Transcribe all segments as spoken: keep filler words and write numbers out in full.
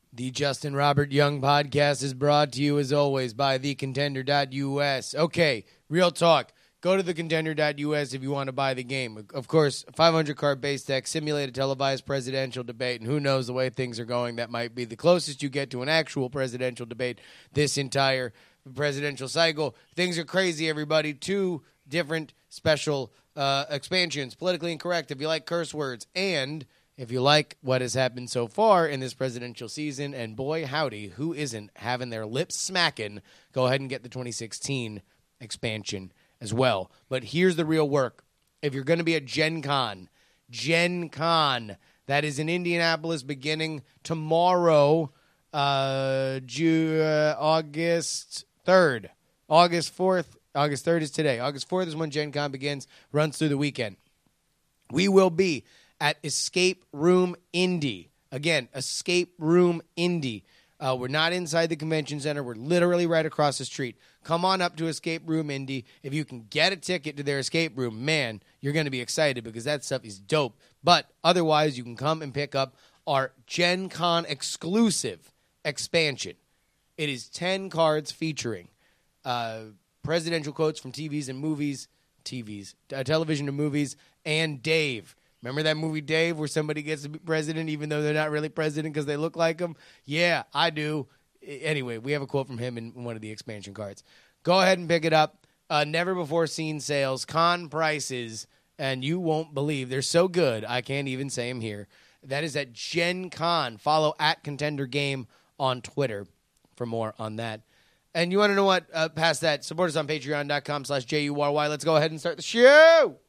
The Justin Robert Young podcast is brought to you, as always, by the contender dot U S. Okay, real talk. Go to the contender dot U S if you want to buy the game. Of course, five hundred card base deck, simulated televised presidential debate, and who knows the way things are going, that might be the closest you get to an actual presidential debate this entire presidential cycle. Things are crazy, everybody. Two different special uh, expansions. Politically incorrect, if you like curse words, and if you like what has happened so far in this presidential season, and boy, howdy, who isn't having their lips smacking, go ahead and get the twenty sixteen expansion as well. But here's the real work. If you're going to be at Gen Con, Gen Con, that is in Indianapolis beginning tomorrow, uh, Ju- uh, August third. August fourth. August third is today. August fourth is when Gen Con begins, runs through the weekend. We will be at Escape Room Indy. Again, Escape Room Indy. Uh, we're not inside the convention center. We're literally right across the street. Come on up to Escape Room Indy. If you can get a ticket to their escape room, man, you're going to be excited because that stuff is dope. But otherwise, you can come and pick up our Gen Con exclusive expansion. It is ten cards featuring uh, presidential quotes from T Vs and movies, T Vs, uh, television and movies, and Dave. Remember that movie Dave where somebody gets to be president even though they're not really president because they look like him? Yeah, I do. Anyway, we have a quote from him in one of the expansion cards. Go ahead and pick it up. Uh, never-before-seen sales, con prices, and you won't believe. They're so good, I can't even say them here. That is at Gen Con. Follow at Contender Game on Twitter for more on that. And you want to know what? Uh, past that, support us on patreon.com slash J-U-R-Y. Let's go ahead and start the show.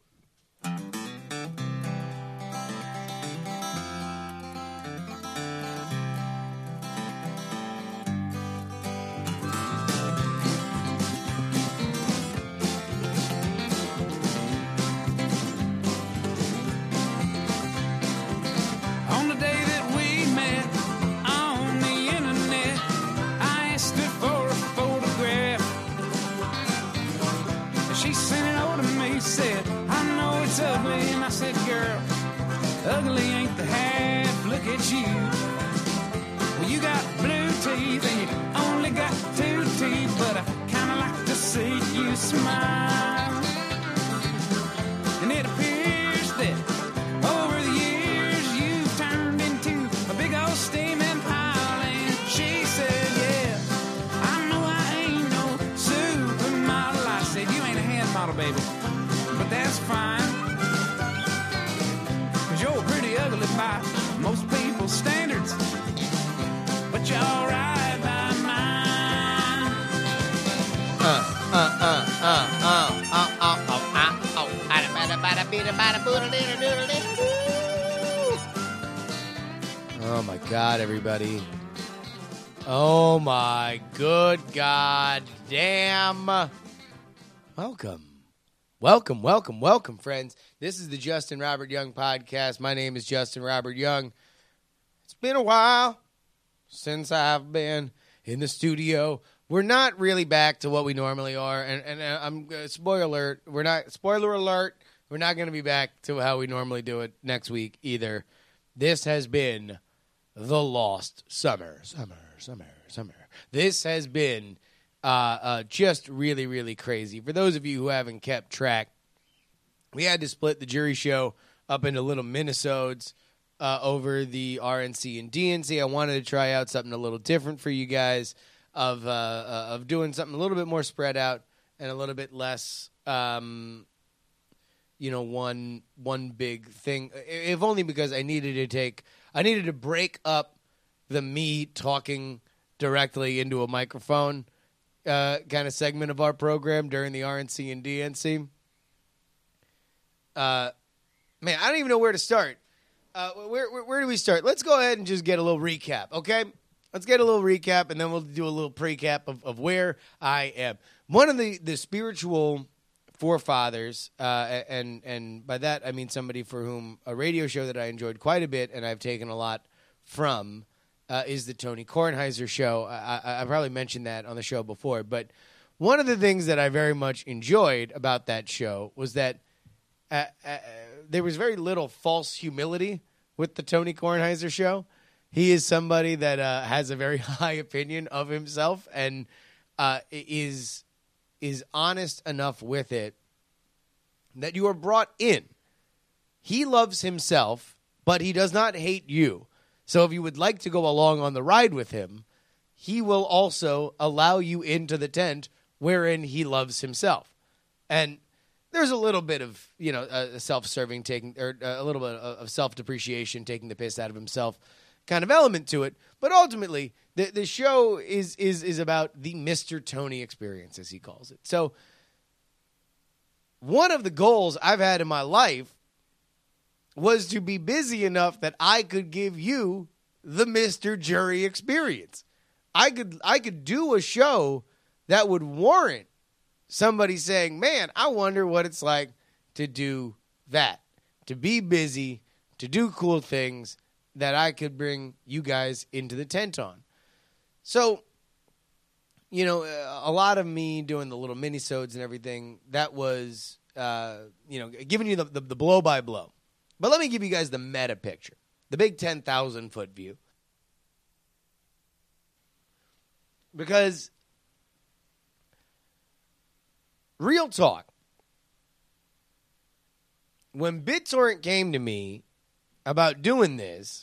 Ugly ain't the half, look at you. Well, you got blue teeth and you only got two teeth, but I kinda like to see you smile. And it appears that over the years you've turned into a big old steaming pile. And she said, yeah, I know I ain't no supermodel. I said, you ain't a hand model, baby, but that's fine. You're pretty ugly by most people's standards, but you're all right by mine. Uh, uh, uh, uh, uh, uh, uh, uh, uh, uh, oh, my God, everybody. Oh, my good God damn. Welcome. Welcome, welcome, welcome, friends. This is the Justin Robert Young podcast. My name is Justin Robert Young. It's been a while since I've been in the studio. We're not really back to what we normally are, and, and uh, I'm uh, spoiler alert. We're not spoiler alert. We're not going to be back to how we normally do it next week either. This has been the lost summer, summer, summer, summer. This has been Uh, uh, just really, really crazy. For those of you who haven't kept track, we had to split the jury show up into little minisodes uh, over the R N C and D N C. I wanted to try out something a little different for you guys, of uh, uh, of doing something a little bit more spread out and a little bit less, um, you know, one one big thing. If only because I needed to take, I needed to break up the me talking directly into a microphone Uh, kind of segment of our program during the R N C and D N C. Uh, man, I don't even know where to start. Uh, where, where where do we start? Let's go ahead and just get a little recap, okay? Let's get a little recap, and then we'll do a little pre-cap of, of where I am. One of the, the spiritual forefathers, uh, and and by that I mean somebody for whom a radio show that I enjoyed quite a bit and I've taken a lot from, Uh, is the Tony Kornheiser show. I, I, I probably mentioned that on the show before, but one of the things that I very much enjoyed about that show was that uh, uh, there was very little false humility with the Tony Kornheiser show. He is somebody that uh, has a very high opinion of himself and uh, is is honest enough with it that you are brought in. He loves himself, but he does not hate you. So if you would like to go along on the ride with him, he will also allow you into the tent wherein he loves himself. And there's a little bit of, you know, uh, self-serving, taking, or uh, a little bit of self-depreciation, taking the piss out of himself kind of element to it. But ultimately, the the show is is is about the Mister Tony experience, as he calls it. So one of the goals I've had in my life was to be busy enough that I could give you the Mister Jury experience. I could I could do a show that would warrant somebody saying, man, I wonder what it's like to do that, to be busy, to do cool things that I could bring you guys into the tent on. So, you know, a lot of me doing the little mini-sodes and everything, that was, uh, you know, giving you the, the, the blow-by-blow. But let me give you guys the meta picture, the big ten thousand foot view. Because real talk, when BitTorrent came to me about doing this,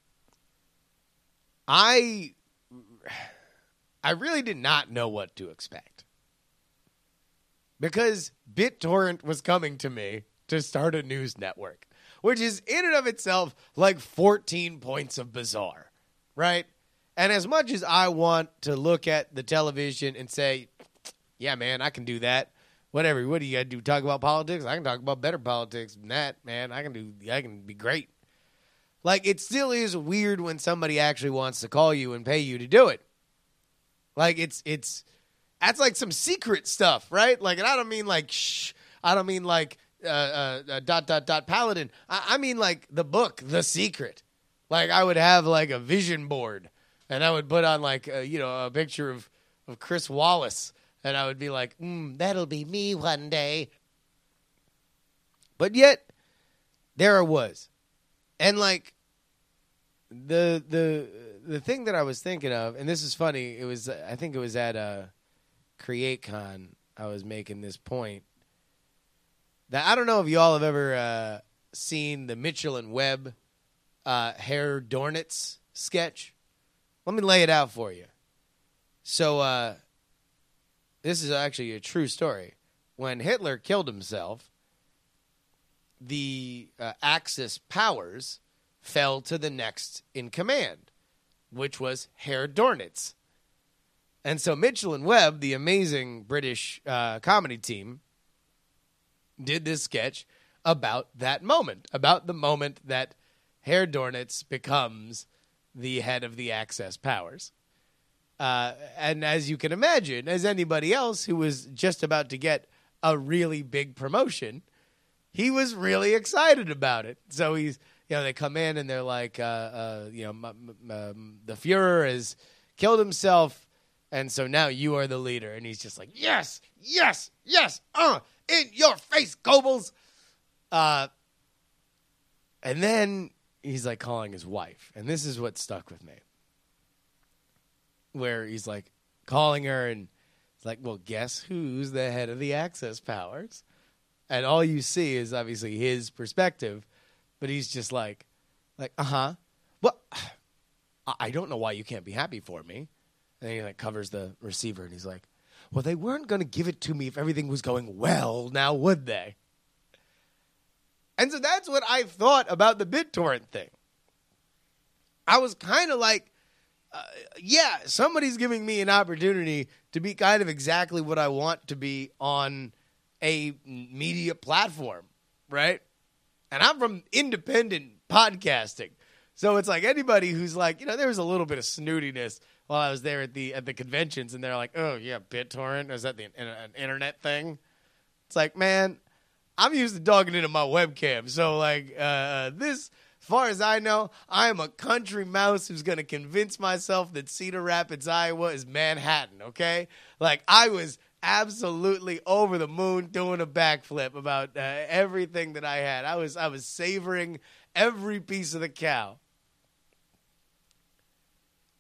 I I really did not know what to expect. Because BitTorrent was coming to me to start a news network, which is in and of itself like fourteen points of bizarre, right? And as much as I want to look at the television and say, yeah, man, I can do that. Whatever. What do you got to do? Talk about politics? I can talk about better politics than that, man. I can do. I can be great. Like, it still is weird when somebody actually wants to call you and pay you to do it. Like, it's, it's, that's like some secret stuff, right? Like, and I don't mean like, shh, I don't mean like, uh, uh, uh dot, dot, dot, Paladin. I, I mean like the book, The Secret. Like, I would have like a vision board and I would put on like, uh, you know, a picture of, of Chris Wallace. And I would be like, mm, that'll be me one day. But yet, there I was. And like the the the thing that I was thinking of, and this is funny, it was I think it was at uh, CreateCon I was making this point. That I don't know if y'all have ever uh, seen the Mitchell and Webb uh, Herr Dornitz sketch. Let me lay it out for you. So uh, this is actually a true story. When Hitler killed himself, the uh, Axis powers fell to the next in command, which was Herr Dornitz. And so Mitchell and Webb, the amazing British uh, comedy team, did this sketch about that moment, about the moment that Herr Dornitz becomes the head of the Axis powers. Uh, and as you can imagine, as anybody else who was just about to get a really big promotion, he was really excited about it. So he's, you know, they come in and they're like, uh, uh, you know, m- m- um, the Fuhrer has killed himself, and so now you are the leader. And he's just like, yes, yes, yes, uh, in your face, Goebbels. Uh, and then he's like calling his wife, and this is what stuck with me, where he's like calling her, and it's like, well, guess who's the head of the Axis powers? And all you see is obviously his perspective, but he's just like, like, uh-huh. Well, I don't know why you can't be happy for me. And he like covers the receiver, and he's like, well, they weren't going to give it to me if everything was going well, now would they? And so that's what I thought about the BitTorrent thing. I was kind of like, uh, yeah, somebody's giving me an opportunity to be kind of exactly what I want to be on a media platform, right? And I'm from independent podcasting. So it's like anybody who's like, you know, there was a little bit of snootiness while I was there at the at the conventions, and they're like, oh, yeah, BitTorrent? Is that the, an internet thing? It's like, man, I'm used to dogging into my webcam. So, like, uh, this, as far as I know, I am a country mouse who's going to convince myself that Cedar Rapids, Iowa is Manhattan, okay? Like, I was absolutely over the moon doing a backflip about uh, everything that I had. I was I was savoring every piece of the cow.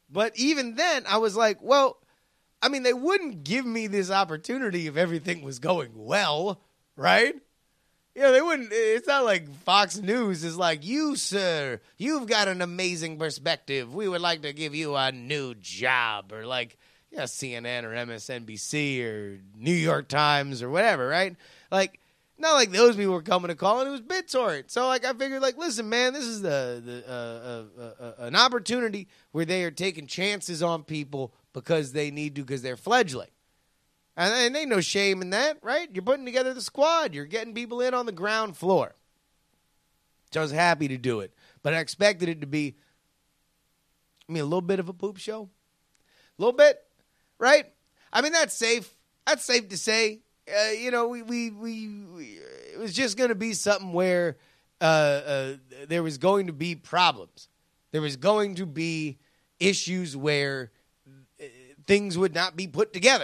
But even then, I was like, well, I mean, they wouldn't give me this opportunity if everything was going well, right? You know, they wouldn't. It's not like Fox News is like, you, sir, you've got an amazing perspective. We would like to give you a new job. Or like, yeah, C N N or M S N B C or New York Times or whatever, right? Like, not like those people were coming to call, and it was BitTorrent. So, like, I figured, like, listen, man, this is the, the uh, uh, uh, uh, an opportunity where they are taking chances on people because they need to, because they're fledgling. And, and ain't no shame in that, right? You're putting together the squad. You're getting people in on the ground floor. So I was happy to do it. But I expected it to be, I mean, a little bit of a poop show. A little bit, right? I mean, that's safe. That's safe to say. Uh, you know, we, we, we, we, it was just going to be something where uh, uh, there was going to be problems. There was going to be issues where uh, things would not be put together.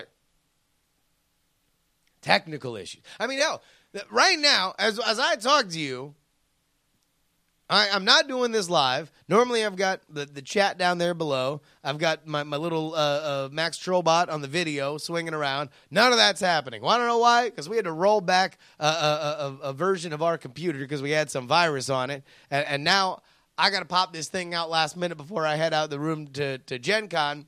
Technical issues. I mean, hell, right now, as as I talk to you, I, I'm not doing this live. Normally, I've got the, the chat down there below. I've got my, my little uh, uh, Max Trollbot on the video swinging around. None of that's happening. Want to know why? Because we had to roll back a, a, a, a version of our computer because we had some virus on it. And, and now I got to pop this thing out last minute before I head out the room to, to Gen Con.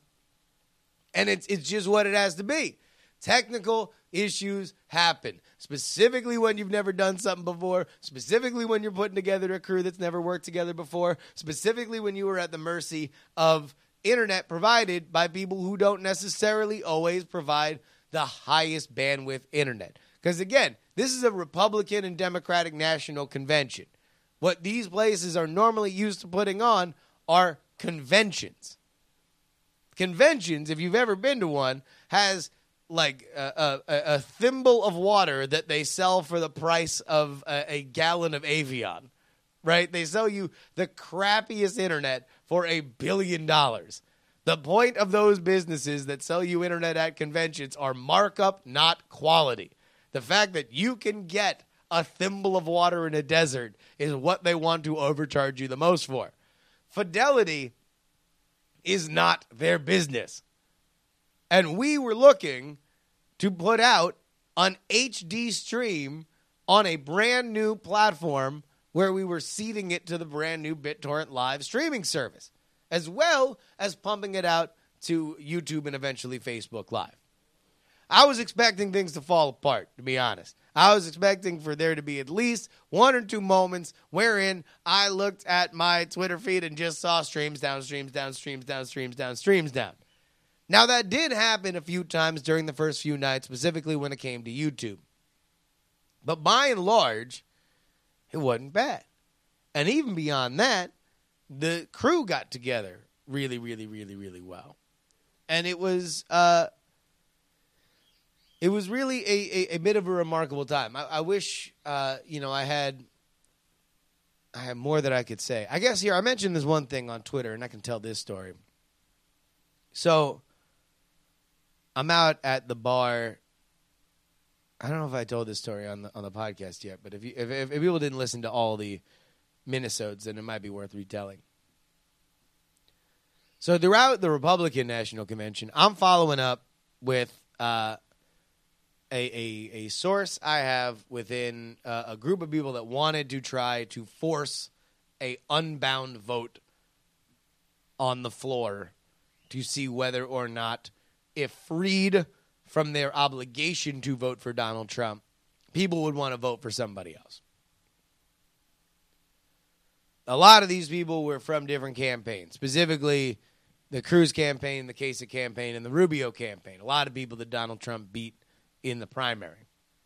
And it's it's just what it has to be. Technical issues happen, specifically when you've never done something before, specifically when you're putting together a crew that's never worked together before, specifically when you were at the mercy of internet provided by people who don't necessarily always provide the highest bandwidth internet. Because again, this is a Republican and Democratic National Convention. What these places are normally used to putting on are conventions. Conventions, if you've ever been to one, has like a, a, a thimble of water that they sell for the price of a, a gallon of Avion, right? They sell you the crappiest internet for a billion dollars. The point of those businesses that sell you internet at conventions are markup, not quality. The fact that you can get a thimble of water in a desert is what they want to overcharge you the most for. Fidelity is not their business. And we were looking to put out an H D stream on a brand new platform where we were seeding it to the brand new BitTorrent live streaming service, as well as pumping it out to YouTube and eventually Facebook Live. I was expecting things to fall apart, to be honest. I was expecting for there to be at least one or two moments wherein I looked at my Twitter feed and just saw streams down, streams down, streams down, streams down, streams down. Now, that did happen a few times during the first few nights, specifically when it came to YouTube. But by and large, it wasn't bad. And even beyond that, the crew got together really, really, really, really well. And it was uh, it was really a, a, a bit of a remarkable time. I, I wish, uh, you know, I had I had more that I could say. I guess here, I mentioned this one thing on Twitter, and I can tell this story. So I'm out at the bar. I don't know if I told this story on the on the podcast yet, but if you if, if people didn't listen to all the minisodes, then it might be worth retelling. So throughout the Republican National Convention, I'm following up with uh, a, a a source I have within uh, a group of people that wanted to try to force a unbound vote on the floor to see whether or not, if freed from their obligation to vote for Donald Trump, people would want to vote for somebody else. A lot of these people were from different campaigns, specifically the Cruz campaign, the Kasich campaign, and the Rubio campaign. A lot of people that Donald Trump beat in the primary.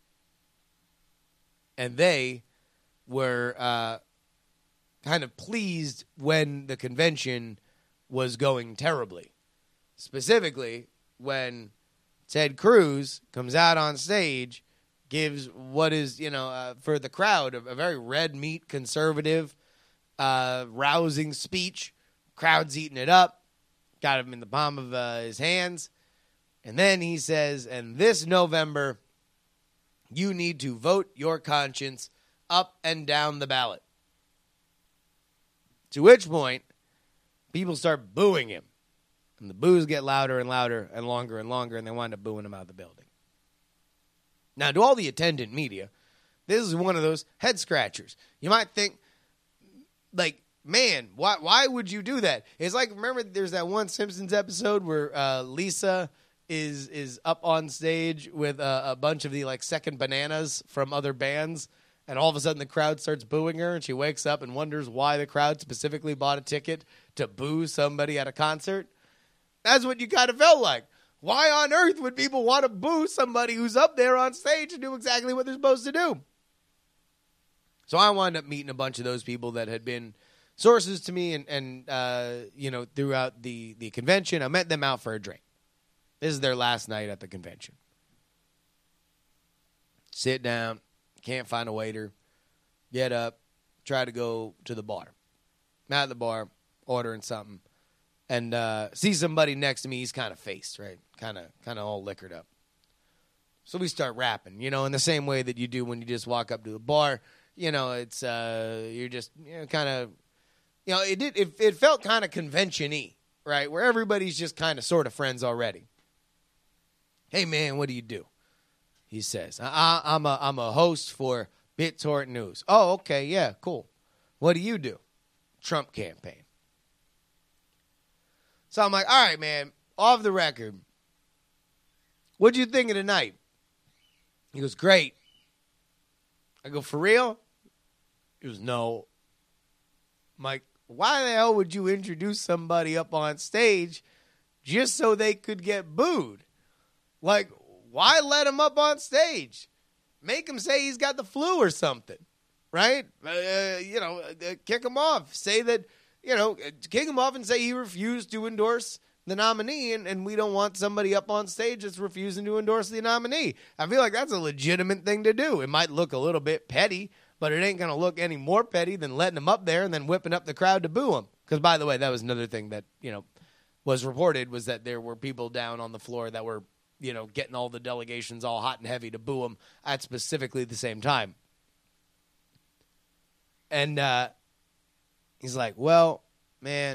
And they were uh, kind of pleased when the convention was going terribly. Specifically, when Ted Cruz comes out on stage, gives what is, you know, uh, for the crowd, a, a very red meat, conservative, uh, rousing speech. Crowd's eating it up. Got him in the palm of uh, his hands. And then he says, and this November, you need to vote your conscience up and down the ballot. To which point, people start booing him. And the boos get louder and louder and longer and longer, and they wind up booing him out of the building. Now, to all the attendant media, this is one of those head scratchers. You might think, like, man, why why would you do that? It's like, remember, there's that one Simpsons episode where uh, Lisa is is up on stage with a, a bunch of the, like, Second Bananas from other bands, and all of a sudden the crowd starts booing her, and she wakes up and wonders why the crowd specifically bought a ticket to boo somebody at a concert. That's what you kind of felt like. Why on earth would people want to boo somebody who's up there on stage and do exactly what they're supposed to do? So I wound up meeting a bunch of those people that had been sources to me, and, and uh, you know, throughout the, the convention. I met them out for a drink. This is their last night at the convention. Sit down, can't find a waiter, get up, try to go to the bar. I'm at the bar, ordering something, and uh, see somebody next to me. He's kind of faced, right? Kind of kind of all liquored up. So we start rapping, you know, in the same way that you do when you just walk up to the bar. You know, it's, uh, you're just, you know, kind of, you know, it did, it, it felt kind of convention-y, right? Where everybody's just kind of sort of friends already. Hey, man, what do you do? He says, I, I, I'm a, I'm a host for BitTorrent News. Oh, okay, yeah, cool. What do you do? Trump campaign. So I'm like, all right, man, off the record, what'd you think of tonight? He goes, great. I go, for real? He goes, no. I'm like, why the hell would you introduce somebody up on stage just so they could get booed? Like, why let him up on stage? Make him say he's got the flu or something, right? Uh, you know, uh, kick him off. Say that, you know, kick him off and say he refused to endorse the nominee, and, and we don't want somebody up on stage that's refusing to endorse the nominee. I feel like that's a legitimate thing to do. It might look a little bit petty, but it ain't going to look any more petty than letting him up there and then whipping up the crowd to boo him. Because, by the way, that was another thing that, you know, was reported, was that there were people down on the floor that were, you know, getting all the delegations all hot and heavy to boo him at specifically the same time. And uh, he's like, well, man,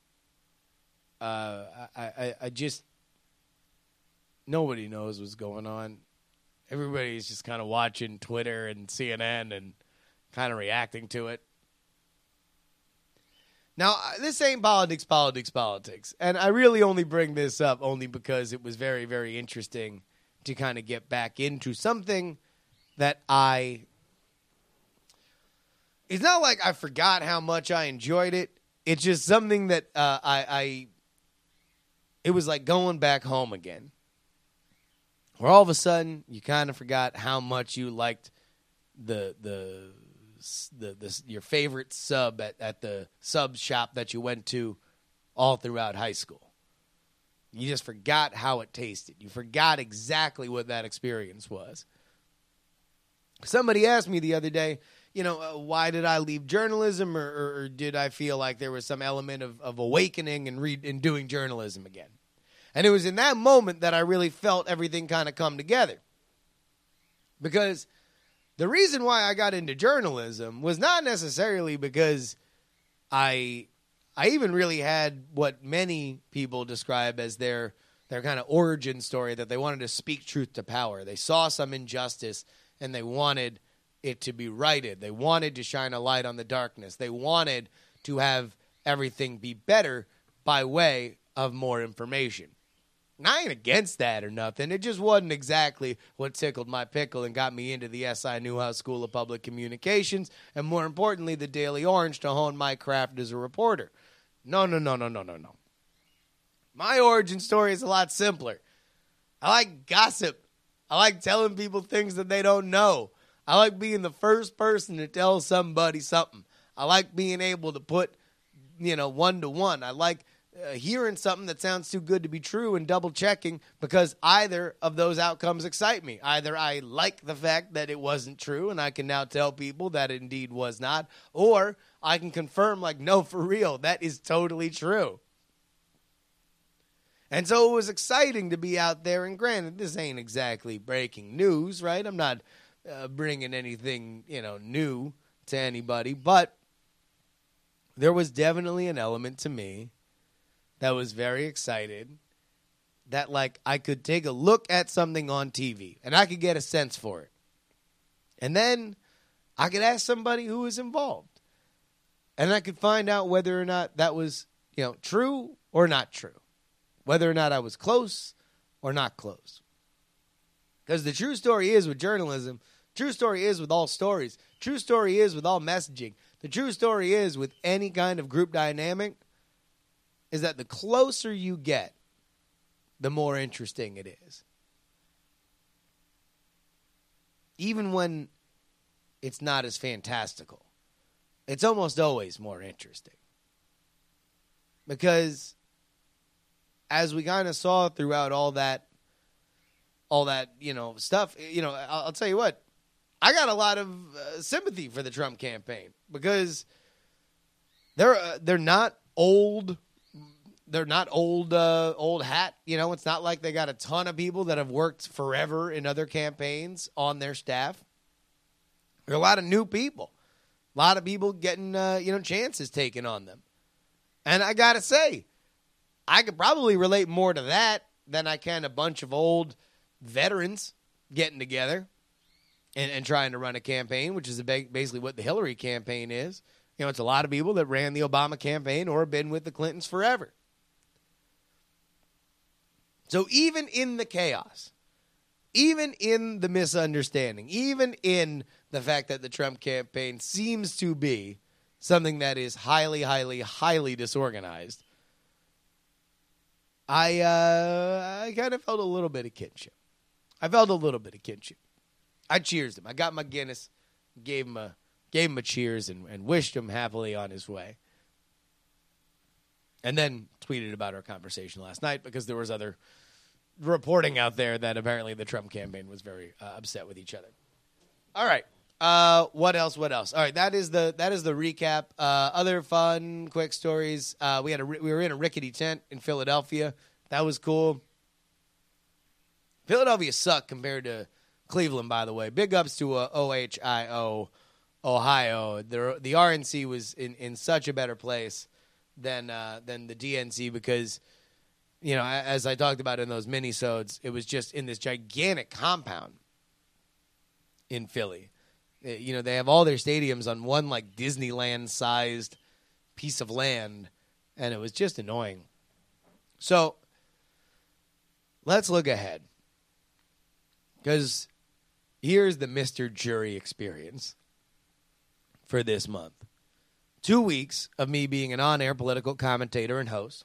uh, I, I, I just, nobody knows what's going on. Everybody's just kind of watching Twitter and C N N and kind of reacting to it. Now, this ain't politics, politics, politics. And I really only bring this up only because it was very, very interesting to kind of get back into something that I... It's not like I forgot how much I enjoyed it. It's just something that uh, I, I... It was like going back home again. Where all of a sudden, you kind of forgot how much you liked the... the The, the your favorite sub at, at the sub shop that you went to all throughout high school. You just forgot how it tasted. You forgot exactly what that experience was. Somebody asked me the other day, you know, uh, why did I leave journalism, or, or, or did I feel like there was some element of, of awakening and read and doing journalism again? And it was in that moment that I really felt everything kind of come together. Because the reason why I got into journalism was not necessarily because I I even really had what many people describe as their their kind of origin story, that they wanted to speak truth to power. They saw some injustice and they wanted it to be righted. They wanted to shine a light on the darkness. They wanted to have everything be better by way of more information. And I ain't against that or nothing. It just wasn't exactly what tickled my pickle and got me into the S I Newhouse School of Public Communications, and more importantly, the Daily Orange, to hone my craft as a reporter. No, no, no, no, no, no, no. My origin story is a lot simpler. I like gossip. I like telling people things that they don't know. I like being the first person to tell somebody something. I like being able to put, you know, one to one. I like Uh, hearing something that sounds too good to be true and double checking, because either of those outcomes excite me. Either I like the fact that it wasn't true and I can now tell people that it indeed was not, or I can confirm, like, no, for real, that is totally true. And so it was exciting to be out there, and granted, this ain't exactly breaking news, right? I'm not uh, bringing anything, you know, new to anybody, but there was definitely an element to me that was very excited that, like, I could take a look at something on T V and I could get a sense for it. And then I could ask somebody who was involved. And I could find out whether or not that was, you know, true or not true. Whether or not I was close or not close. Because the true story is with journalism, true story is with all stories, true story is with all messaging, the true story is with any kind of group dynamic is that the closer you get, the more interesting it is. Even when it's not as fantastical, it's almost always more interesting. Because as we kind of saw throughout all that, all that, you know, stuff, you know, I'll, I'll tell you what, I got a lot of uh, sympathy for the Trump campaign because they're uh, they're not old, they're not old uh, old hat. You know, it's not like they got a ton of people that have worked forever in other campaigns on their staff. There are a lot of new people, a lot of people getting uh, you know chances taken on them, and I gotta say, I could probably relate more to that than I can a bunch of old veterans getting together and, and trying to run a campaign, which is basically what the Hillary campaign is. You know, it's a lot of people that ran the Obama campaign or have been with the Clintons forever. So even in the chaos, even in the misunderstanding, even in the fact that the Trump campaign seems to be something that is highly, highly, highly disorganized, I uh, I kind of felt a little bit of kinship. I felt a little bit of kinship. I cheersed him. I got my Guinness, gave him a gave him a cheers, and, and wished him happily on his way. And then tweeted about our conversation last night because there was other reporting out there that apparently the Trump campaign was very uh, upset with each other. All right. Uh, what else? What else? All right. That is the that is the recap. Uh, other fun, quick stories. Uh, we had a we were in a rickety tent in Philadelphia. That was cool. Philadelphia sucked compared to Cleveland, by the way. Big ups to uh, O H I O, Ohio. The the R N C was in, in such a better place than uh, than the D N C because, you know, as I talked about in those mini-sodes, it was just in this gigantic compound in Philly. You know, they have all their stadiums on one, like, Disneyland-sized piece of land, and it was just annoying. So, let's look ahead. Because here's the Mister Jury experience for this month. Two weeks of me being an on-air political commentator and host.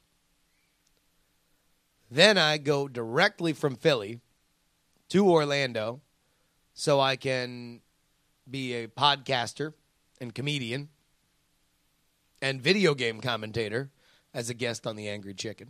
Then I go directly from Philly to Orlando so I can be a podcaster and comedian and video game commentator as a guest on The Angry Chicken.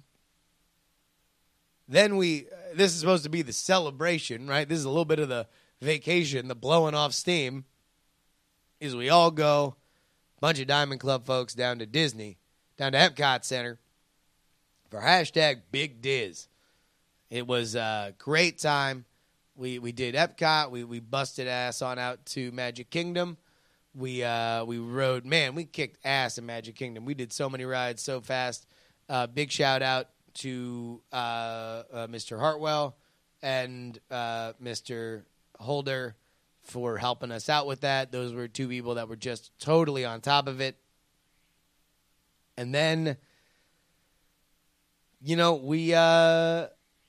Then we, this is supposed to be the celebration, right? This is a little bit of the vacation, the blowing off steam, is we all go, bunch of Diamond Club folks down to Disney, down to Epcot Center for hashtag Big Diz. It was a great time. We we did Epcot. We we busted ass on out to Magic Kingdom. We uh, we rode, man, we kicked ass in Magic Kingdom. We did so many rides so fast. Uh, big shout out to uh, uh, Mister Hartwell and uh, Mister Holder for helping us out with that. Those were two people that were just totally on top of it. And then, you know, we uh,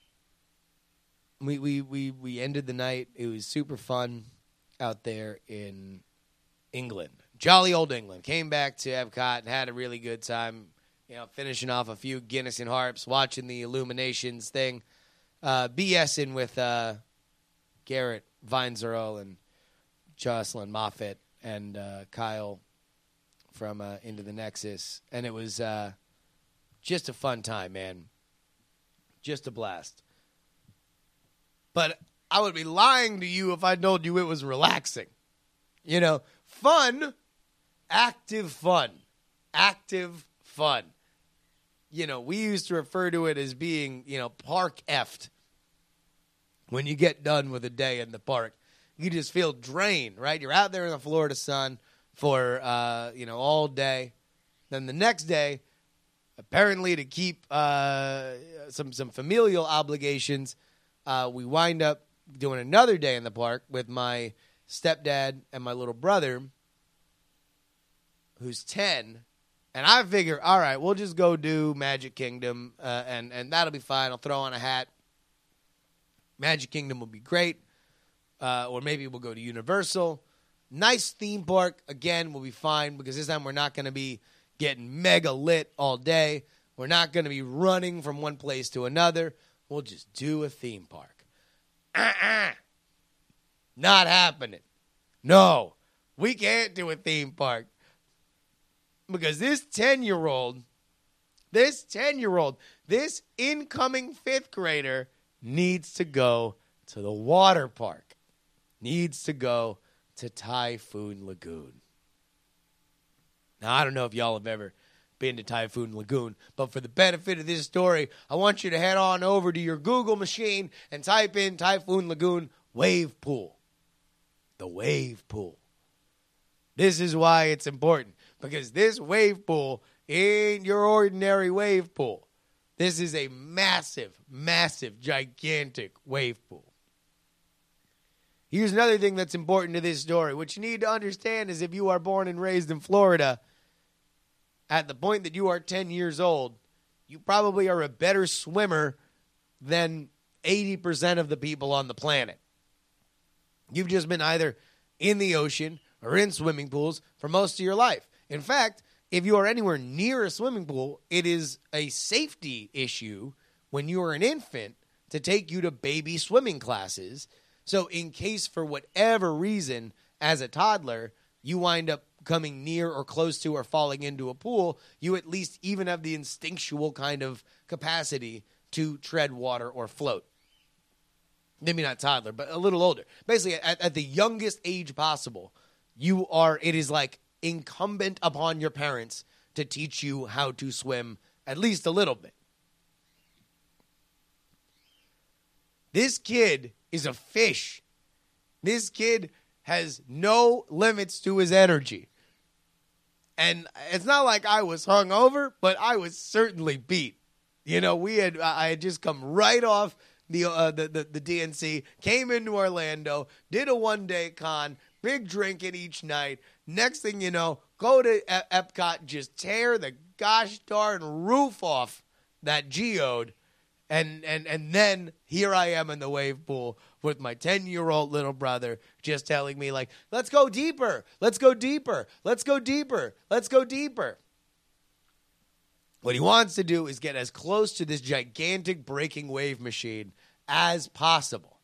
we we we we ended the night. It was super fun out there in England. Jolly old England. Came back to Epcot and had a really good time. You know, finishing off a few Guinness and Harps, watching the Illuminations thing, uh, BSing with uh, Garrett Vinesearl and Jocelyn Moffat and uh, Kyle from uh, Into the Nexus. And it was uh, just a fun time, man. Just a blast. But I would be lying to you if I told you it was relaxing. You know, fun, active fun. Active fun. You know, we used to refer to it as being, you know, park effed. When you get done with a day in the park, you just feel drained, right? You're out there in the Florida sun for, uh, you know, all day. Then the next day, apparently to keep uh, some, some familial obligations, uh, we wind up doing another day in the park with my stepdad and my little brother, who's ten. And I figure, all right, we'll just go do Magic Kingdom, uh, and, and that'll be fine. I'll throw on a hat. Magic Kingdom will be great. Uh, or maybe we'll go to Universal. Nice theme park. Again, will be fine because this time we're not going to be getting mega lit all day. We're not going to be running from one place to another. We'll just do a theme park. Uh-uh. Not happening. No, we can't do a theme park. Because this ten-year-old, this ten-year-old, this incoming fifth grader needs to go to the water park. Needs to go to Typhoon Lagoon. Now, I don't know if y'all have ever been to Typhoon Lagoon, but for the benefit of this story, I want you to head on over to your Google machine and type in Typhoon Lagoon wave pool. The wave pool. This is why it's important, because this wave pool ain't your ordinary wave pool. This is a massive, massive, gigantic wave pool. Here's another thing that's important to this story. What you need to understand is if you are born and raised in Florida, at the point that you are ten years old, you probably are a better swimmer than eighty percent of the people on the planet. You've just been either in the ocean or in swimming pools for most of your life. In fact, if you are anywhere near a swimming pool, it is a safety issue when you are an infant to take you to baby swimming classes. So in case for whatever reason, as a toddler, you wind up coming near or close to or falling into a pool, you at least even have the instinctual kind of capacity to tread water or float. Maybe not toddler, but a little older. Basically, at, at the youngest age possible, you are, it is like incumbent upon your parents to teach you how to swim at least a little bit. This kid is a fish. This kid has no limits to his energy. And it's not like I was hungover, but I was certainly beat. You know, we had I had just come right off the uh, the, the the D N C, came into Orlando, did a one-day con, big drinking each night. Next thing you know, go to e- Epcot, just tear the gosh darn roof off that geode. And, and and then here I am in the wave pool with my ten-year-old little brother just telling me, like, let's go deeper. Let's go deeper. Let's go deeper. Let's go deeper. What he wants to do is get as close to this gigantic breaking wave machine as possible.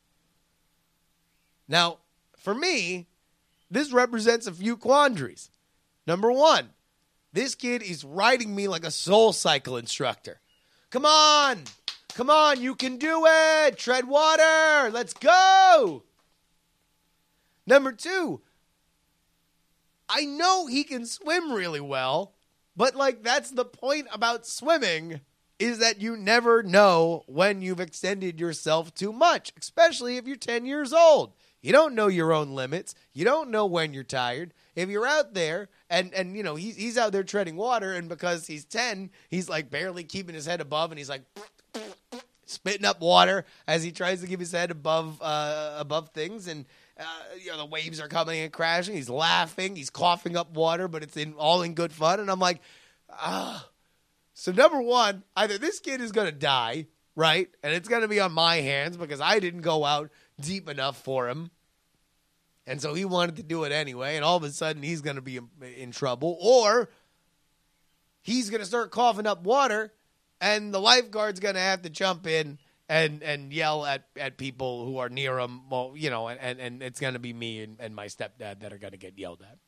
Now, for me, this represents a few quandaries. Number one, this kid is riding me like a Soul Cycle instructor. Come on. Come on, you can do it. Tread water. Let's go. Number two, I know he can swim really well, but like that's the point about swimming is that you never know when you've extended yourself too much, especially if you're ten years old. You don't know your own limits. You don't know when you're tired. If you're out there and, and you know, he's, he's out there treading water, and because he's ten, he's like barely keeping his head above, and he's like spitting up water as he tries to keep his head above uh, above things, and uh, you know the waves are coming and crashing. He's laughing, he's coughing up water, but it's in all in good fun. And I'm like, ah. So number one, either this kid is gonna die, right, and it's gonna be on my hands because I didn't go out deep enough for him, and so he wanted to do it anyway, and all of a sudden he's gonna be in, in trouble, or he's gonna start coughing up water. And the lifeguard's going to have to jump in and, and yell at, at people who are near him. Well, you know, and, and it's going to be me and, and my stepdad that are going to get yelled at.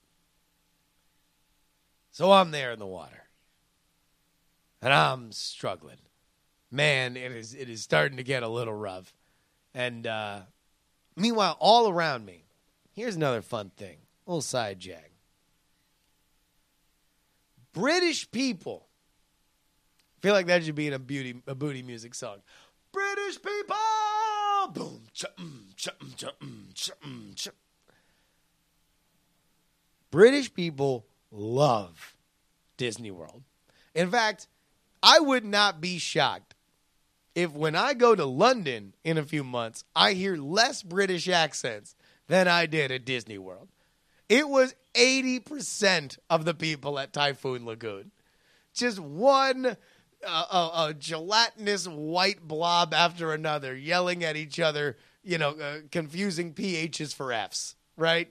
So I'm there in the water. And I'm struggling. Man, it is it is starting to get a little rough. And uh, meanwhile, all around me, here's another fun thing. A little side jag. British people. I feel like that should be in a beauty a booty music song. British people, boom, chum, chum, chum, chum, chum. British people love Disney World. In fact, I would not be shocked if when I go to London in a few months, I hear less British accents than I did at Disney World. It was eighty percent of the people at Typhoon Lagoon. Just one uh, a, a gelatinous white blob after another, yelling at each other, you know, uh, confusing P H's for F's, right?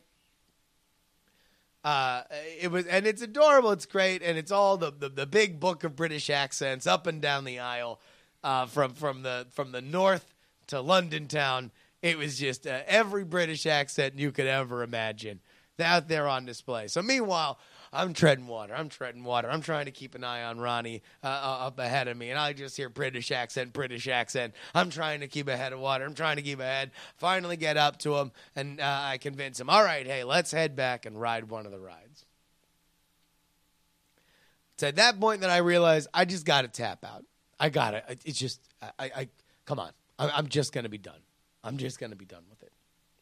Uh, it was, and it's adorable. It's great, and it's all the, the, the big book of British accents up and down the aisle, uh, from from the from the north to London town. It was just uh, every British accent you could ever imagine out there on display. So meanwhile, I'm treading water. I'm treading water. I'm trying to keep an eye on Ronnie uh, up ahead of me, and I just hear British accent, British accent. I'm trying to keep ahead of water. I'm trying to keep ahead. Finally get up to him, and uh, I convince him, all right, hey, let's head back and ride one of the rides. It's at that point that I realized I just got to tap out. I got it. It's just, I, I, come on. I, I'm just going to be done. I'm just going to be done with it.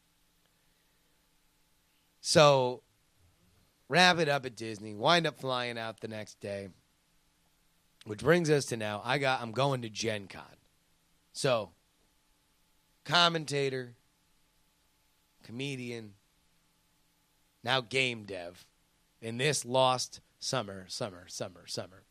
So, wrap it up at Disney, wind up flying out the next day, which brings us to now, I got, I'm going to Gen Con. So, commentator, comedian, now game dev, in this lost summer, summer, summer, summer.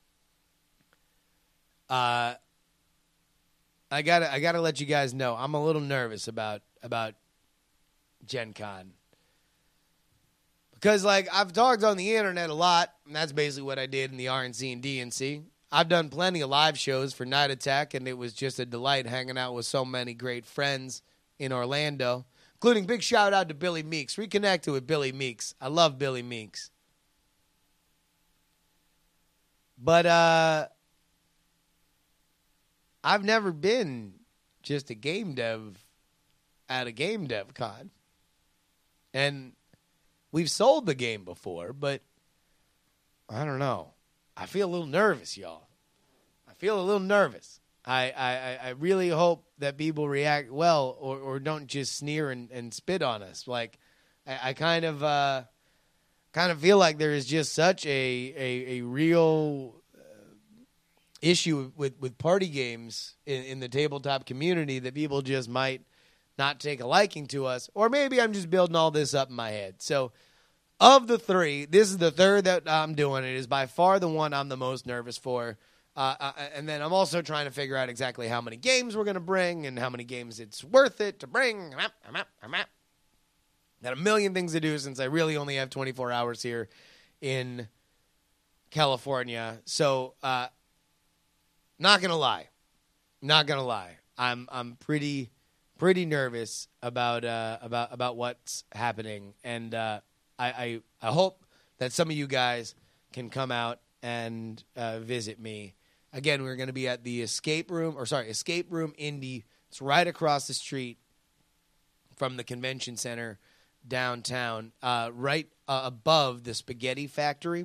Uh, I gotta, I gotta let you guys know, I'm a little nervous about, about Gen Con. Because, like, I've talked on the internet a lot, and that's basically what I did in the R N C and D N C. I've done plenty of live shows for Night Attack, and it was just a delight hanging out with so many great friends in Orlando, including big shout-out to Billy Meeks. Reconnected with Billy Meeks. I love Billy Meeks. But uh, I've never been just a game dev at a game dev con. And we've sold the game before, but I don't know. I feel a little nervous, y'all. I feel a little nervous. I, I, I really hope that people react well or, or don't just sneer and, and spit on us. Like, I, I kind of uh, kind of feel like there is just such a a, a real uh, issue with, with party games in, in the tabletop community that people just might not take a liking to us, or maybe I'm just building all this up in my head. So, of the three, this is the third that I'm doing. It is by far the one I'm the most nervous for. Uh, uh, and then I'm also trying to figure out exactly how many games we're going to bring and how many games it's worth it to bring. Got a million things to do since I really only have twenty-four hours here in California. So, uh, not going to lie. Not going to lie. I'm I'm pretty... Pretty nervous about uh, about about what's happening, and uh, I, I I hope that some of you guys can come out and uh, visit me. Again, we're going to be at the Escape Room, or sorry, Escape Room Indy. It's right across the street from the convention center downtown, uh, right uh, above the Spaghetti Factory.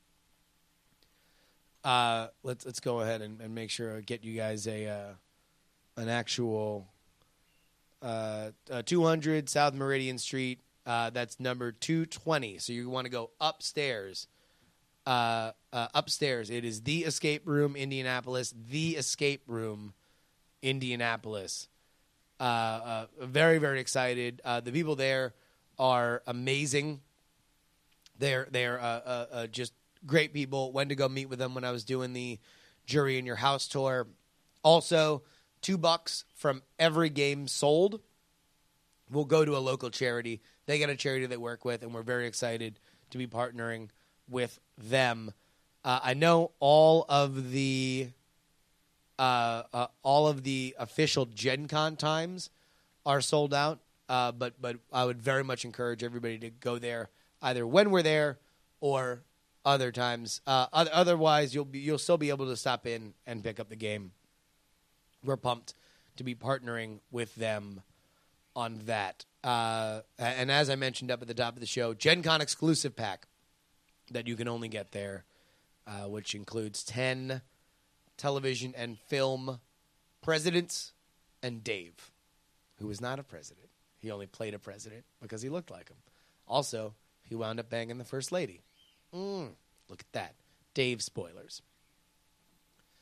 Uh, let's let's go ahead and, and make sure I get you guys a uh, an actual. Uh, uh, two hundred South Meridian Street. Uh, that's number two twenty. So you want to go upstairs. Uh, uh, upstairs. It is the Escape Room, Indianapolis. The Escape Room, Indianapolis. Uh, uh, very, very excited. Uh, the people there are amazing. They're they're uh, uh, uh, just great people. Went to go meet with them when I was doing the Jury in Your House tour. Also, Two bucks from every game sold will go to a local charity. They got a charity they work with, and we're very excited to be partnering with them. Uh, I know all of the uh, uh, all of the official Gen Con times are sold out, uh, but but I would very much encourage everybody to go there either when we're there or other times. Uh, otherwise, you'll be, you'll still be able to stop in and pick up the game. We're pumped to be partnering with them on that. Uh, and as I mentioned up at the top of the show, Gen Con exclusive pack that you can only get there, uh, which includes ten television and film presidents and Dave, who was not a president. He only played a president because he looked like him. Also, he wound up banging the First Lady. Mm, look at that. Dave spoilers.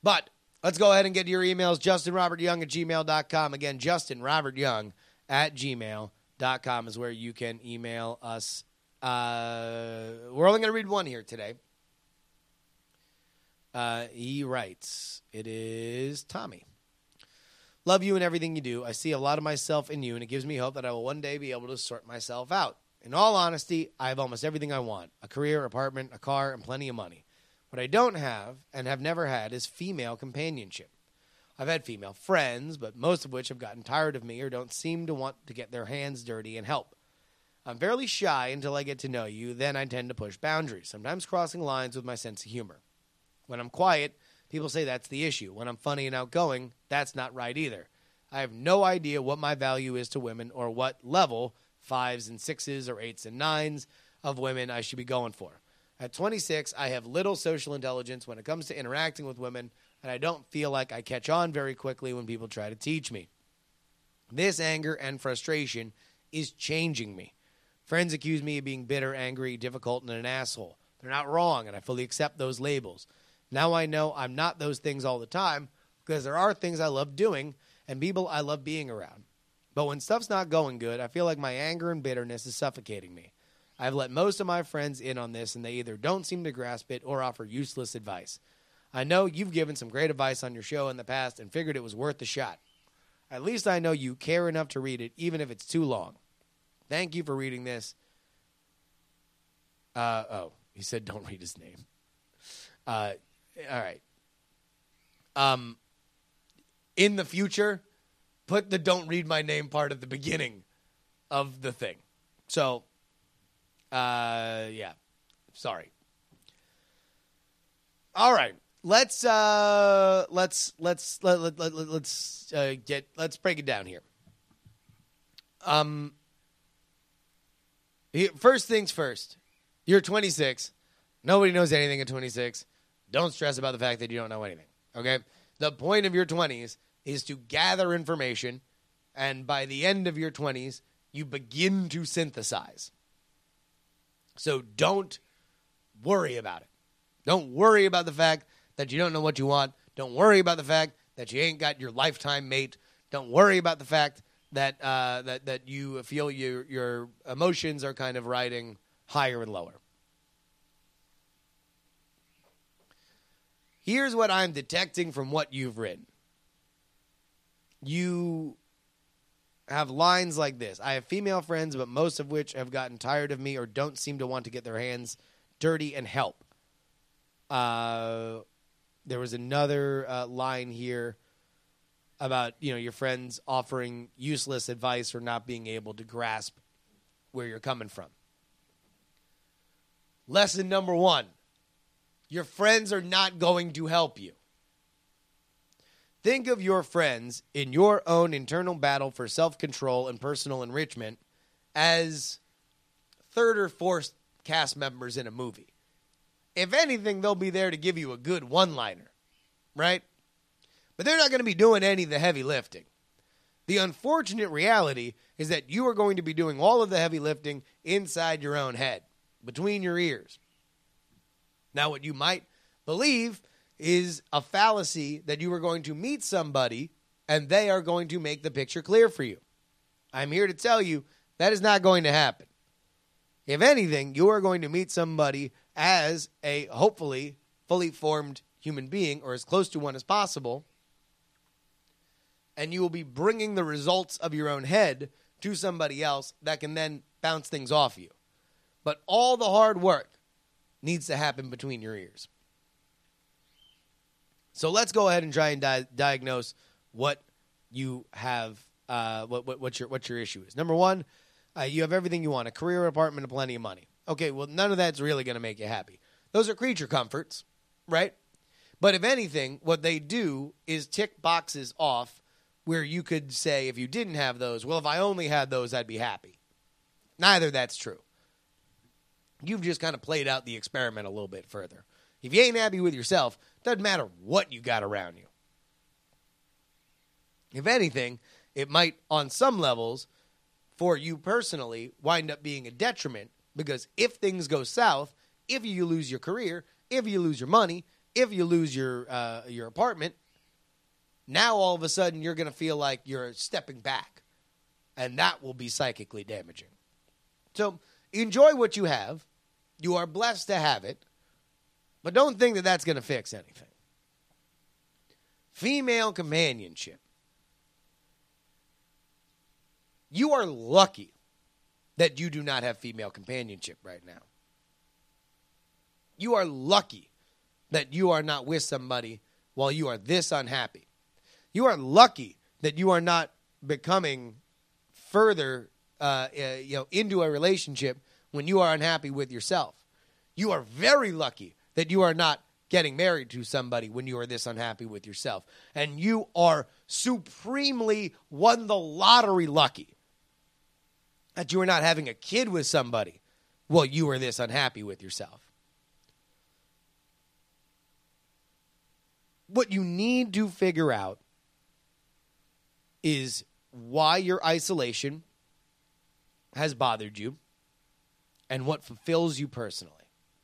But let's go ahead and get to your emails. Justin Robert Young at gmail dot com. Again, Justin Robert Young at gmail dot com is where you can email us. Uh, we're only going to read one here today. Uh, he writes, it is Tommy. Love you and everything you do. I see a lot of myself in you, and it gives me hope that I will one day be able to sort myself out. In all honesty, I have almost everything I want. A career, apartment, a car, and plenty of money. What I don't have, and have never had, is female companionship. I've had female friends, but most of which have gotten tired of me or don't seem to want to get their hands dirty and help. I'm fairly shy until I get to know you, then I tend to push boundaries, sometimes crossing lines with my sense of humor. When I'm quiet, people say that's the issue. When I'm funny and outgoing, that's not right either. I have no idea what my value is to women or what level, fives and sixes or eights and nines, of women I should be going for. At twenty-six, I have little social intelligence when it comes to interacting with women, and I don't feel like I catch on very quickly when people try to teach me. This anger and frustration is changing me. Friends accuse me of being bitter, angry, difficult, and an asshole. They're not wrong, and I fully accept those labels. Now I know I'm not those things all the time because there are things I love doing and people I love being around. But when stuff's not going good, I feel like my anger and bitterness is suffocating me. I've let most of my friends in on this, and they either don't seem to grasp it or offer useless advice. I know you've given some great advice on your show in the past and figured it was worth the shot. At least I know you care enough to read it, even if it's too long. Thank you for reading this. Uh, oh, he said don't read his name. Uh, all right. Um, in the future, put the don't read my name part at the beginning of the thing. So, uh, yeah, sorry. All right. Let's uh, let's let's let, let, let, let's uh, get let's break it down here. Um, first things first. You're twenty-six. Nobody knows anything at twenty-six. Don't stress about the fact that you don't know anything. Okay? The point of your twenties is to gather information, and by the end of your twenties, you begin to synthesize. So don't worry about it. Don't worry about the fact that you don't know what you want. Don't worry about the fact that you ain't got your lifetime mate. Don't worry about the fact that uh, that that you feel your your emotions are kind of riding higher and lower. Here's what I'm detecting from what you've written. You have lines like this. I have female friends, but most of which have gotten tired of me or don't seem to want to get their hands dirty and help. Uh, there was another uh, line here about, you know, your friends offering useless advice or not being able to grasp where you're coming from. Lesson number one. Your friends are not going to help you. Think of your friends in your own internal battle for self-control and personal enrichment as third or fourth cast members in a movie. If anything, they'll be there to give you a good one-liner, right? But they're not going to be doing any of the heavy lifting. The unfortunate reality is that you are going to be doing all of the heavy lifting inside your own head, between your ears. Now, what you might believe is a fallacy that you are going to meet somebody and they are going to make the picture clear for you. I'm here to tell you that is not going to happen. If anything, you are going to meet somebody as a hopefully fully formed human being or as close to one as possible, and you will be bringing the results of your own head to somebody else that can then bounce things off you. But all the hard work needs to happen between your ears. So let's go ahead and try and di- diagnose what you have, uh, what, what what your what your issue is. Number one, uh, you have everything you want: a career, apartment, and plenty of money. Okay, well, none of that's really going to make you happy. Those are creature comforts, right? But if anything, what they do is tick boxes off where you could say, if you didn't have those, well, if I only had those, I'd be happy. Neither that's true. You've just kind of played out the experiment a little bit further. If you ain't happy with yourself, doesn't matter what you got around you. If anything, it might, on some levels, for you personally, wind up being a detriment, because if things go south, if you lose your career, if you lose your money, if you lose your uh, your apartment, now all of a sudden you're going to feel like you're stepping back, and that will be psychically damaging. So enjoy what you have. You are blessed to have it, but don't think that that's going to fix anything. Female companionship. You are lucky that you do not have female companionship right now. You are lucky that you are not with somebody while you are this unhappy. You are lucky that you are not becoming further uh, uh, you know, into a relationship when you are unhappy with yourself. You are very lucky that you are not getting married to somebody when you are this unhappy with yourself. And you are supremely won the lottery lucky that you are not having a kid with somebody while you are this unhappy with yourself. What you need to figure out is why your isolation has bothered you and what fulfills you personally.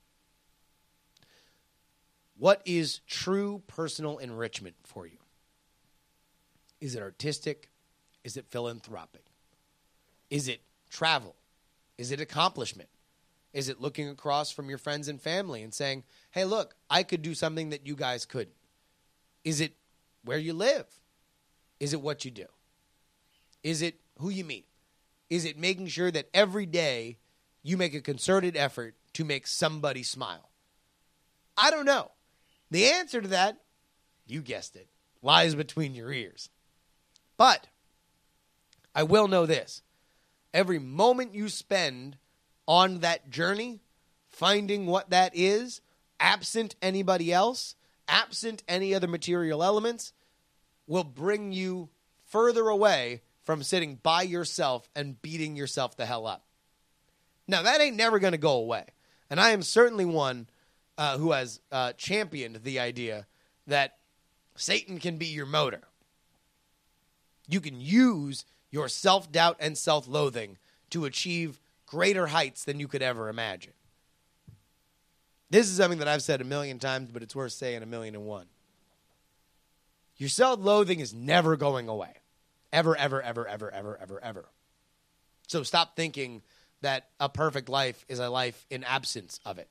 What is true personal enrichment for you? Is it artistic? Is it philanthropic? Is it travel? Is it accomplishment? Is it looking across from your friends and family and saying, hey, look, I could do something that you guys couldn't? Is it where you live? Is it what you do? Is it who you meet? Is it making sure that every day you make a concerted effort to make somebody smile? I don't know. The answer to that, you guessed it, lies between your ears. But I will know this. Every moment you spend on that journey, finding what that is, absent anybody else, absent any other material elements, will bring you further away from sitting by yourself and beating yourself the hell up. Now, that ain't never going to go away. And I am certainly one uh, who has uh, championed the idea that Satan can be your motor. You can use your self-doubt and self-loathing to achieve greater heights than you could ever imagine. This is something that I've said a million times, but it's worth saying a million and one. Your self-loathing is never going away. Ever, ever, ever, ever, ever, ever, ever. So stop thinking that a perfect life is a life in absence of it.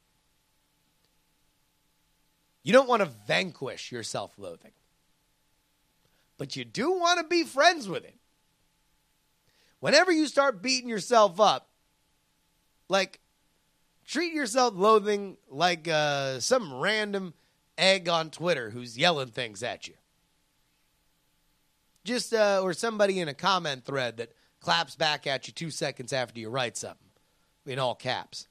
You don't want to vanquish your self-loathing, but you do want to be friends with it. Whenever you start beating yourself up, like, treat your self-loathing like uh, some random egg on Twitter who's yelling things at you. Just, uh, or somebody in a comment thread that claps back at you two seconds after you write something in all caps.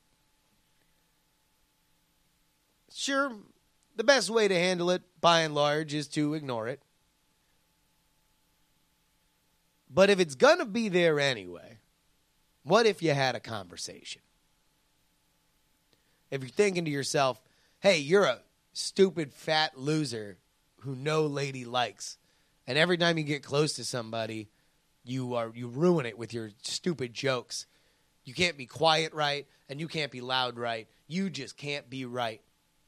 Sure, the best way to handle it, by and large, is to ignore it. But if it's going to be there anyway, what if you had a conversation? If you're thinking to yourself, hey, you're a stupid fat loser who no lady likes, and every time you get close to somebody, you are you ruin it with your stupid jokes. You can't be quiet right, and you can't be loud right. You just can't be right.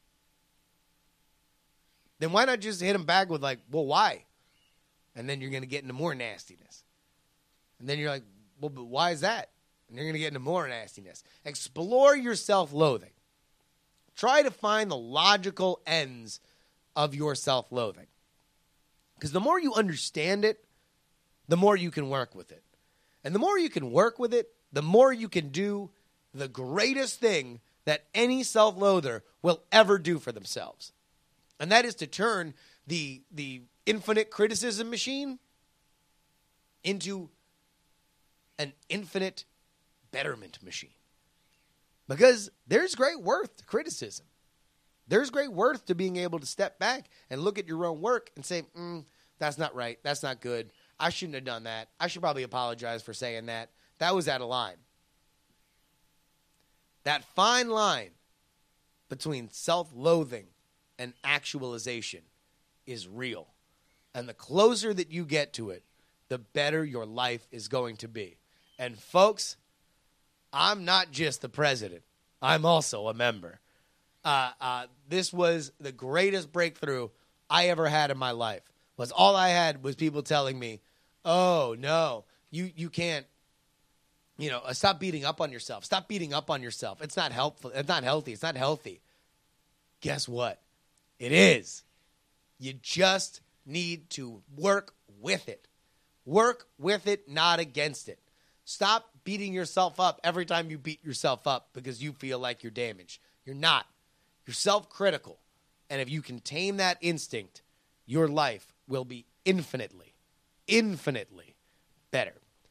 Then why not just hit them back with like, well, why? And then you're going to get into more nastiness. And then you're like, well, but why is that? And you're going to get into more nastiness. Explore your self-loathing. Try to find the logical ends of your self-loathing. Because the more you understand it, the more you can work with it. And the more you can work with it, the more you can do the greatest thing that any self-loather will ever do for themselves. And that is to turn the, the infinite criticism machine into an infinite betterment machine. Because there's great worth to criticism. There's great worth to being able to step back and look at your own work and say, mm, that's not right. That's not good. I shouldn't have done that. I should probably apologize for saying that. That was out of line. That fine line between self-loathing and actualization is real. And the closer that you get to it, the better your life is going to be. And folks, I'm not just the president. I'm also a member. Uh, uh, this was the greatest breakthrough I ever had in my life. Was all I had was people telling me, "Oh no, you you can't, you know, uh, stop beating up on yourself. Stop beating up on yourself. It's not helpful. It's not healthy. It's not healthy." Guess what? It is. You just need to work with it. Work with it, not against it. Stop beating yourself up every time you beat yourself up because you feel like you're damaged. You're not. You're self-critical. And if you can tame that instinct, your life will be infinitely, infinitely better.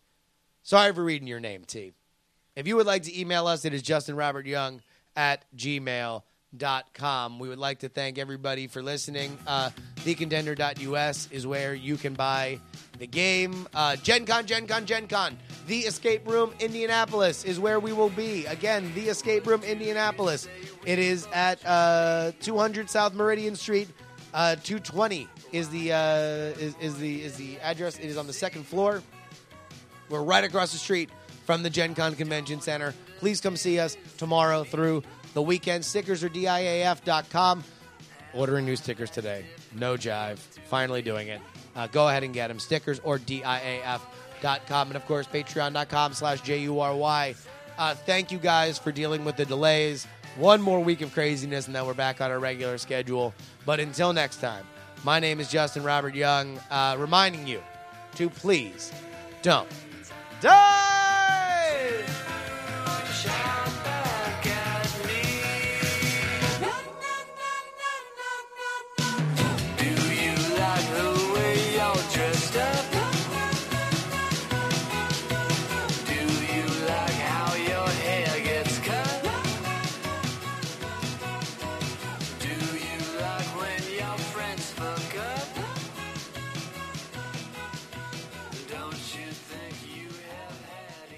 Sorry for reading your name, T. If you would like to email us, it is justin robert young at gmail dot com. We would like to thank everybody for listening. Uh, the contender dot U S is where you can buy the game. Uh, Gen Con, Gen Con, Gen Con. The Escape Room Indianapolis is where we will be. Again, The Escape Room Indianapolis. It is at uh, two hundred South Meridian Street. Uh, two twenty is the uh, is, is the is the address. It is on the second floor. We're right across the street from the Gen Con Convention Center. Please come see us tomorrow through the weekend. Stickers are D I A F dot com. Ordering new stickers today. No jive. Finally doing it. Uh, go ahead and get them. Stickers or D I A F dot com. And, of course, patreon dot com slash J U R Y. Uh, thank you guys for dealing with the delays. One more week of craziness, and then we're back on our regular schedule. But until next time, my name is Justin Robert Young, uh, reminding you to please don't die!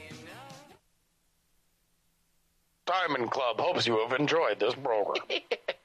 Diamond Club hopes you have enjoyed this program.